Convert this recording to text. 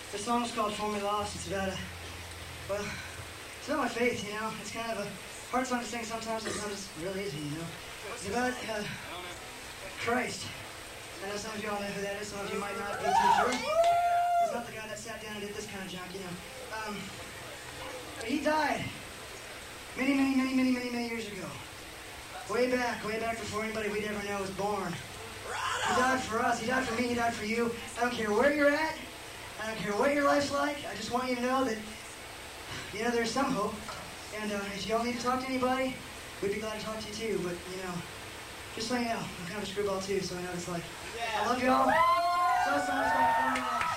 The song's called For Me Lost. It's about well, it's about my faith, you know. It's kind of a hard song to sing sometimes it really easy, you know. It's about Christ. I know some of you all know who that is, some of you might not be too sure. He's not the guy that sat down and did this kind of junk, you know. But he died many years ago. Way back before anybody we'd ever know was born. He died for us, he died for me, he died for you. I don't care where you're at, I don't care what your life's like, I just want you to know that, you know, there's some hope. And if you all need to talk to anybody, we'd be glad to talk to you too, but, you know, just so you know, I'm kind of a screwball too, so I know what it's like. I love you all. So much fun.